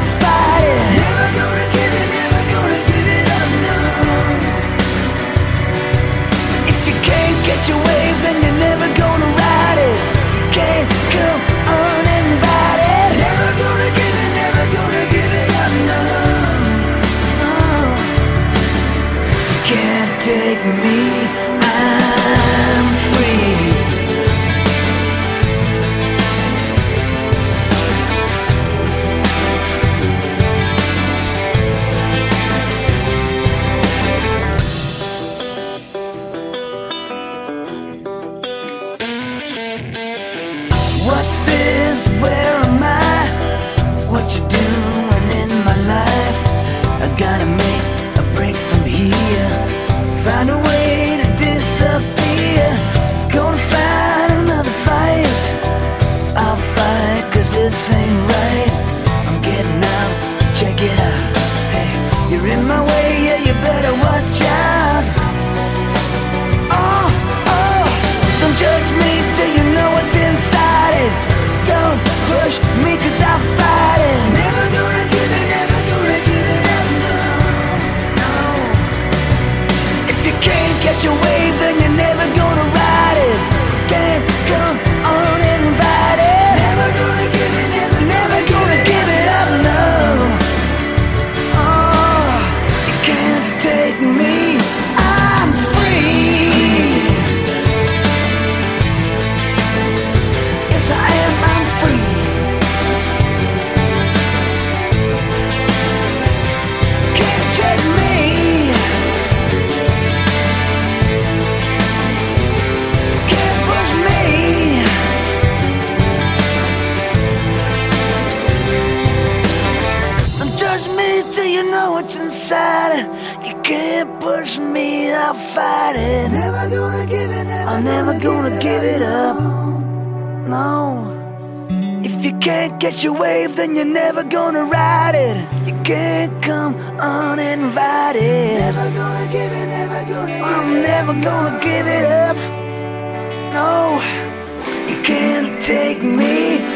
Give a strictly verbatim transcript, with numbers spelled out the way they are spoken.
fight it. Never gonna give it, never gonna give it up, no. If you can't catch a wave, then you're never gonna ride it. You can't come uninvited. Never gonna give it, never gonna give it up, no. No. You can't take me, I'm free. What's this? Where am I? What you doing in my life? I gotta make a break from here. Find a way to disappear. Gonna find another fight. I'll fight, cause this ain't right. I'm getting out, so check it out. Hey, you're in my way, yeah, you better watch out. Oh, oh, don't judge me till you know what's inside it. Don't push me, cause I'll fight it. Never gonna give it, never gonna give it up, no, no. If you can't catch a wave, then you're never gonna ride it. Can't come uninvited. Never gonna give it, never, never gonna give it up, no. Oh, you can't take me, I'm free. Yes, I am, I'm free. Can't take me. Can't push me. Don't judge me till you know what's inside it. You can't push me, I'll fight it. Never gonna give it, never I'm never gonna give it up. No. If you can't catch a wave, then you're never gonna ride it. You can't come uninvited. Never gonna give it, never gonna give I'm it never up, gonna no. give it up. No, you can't take me,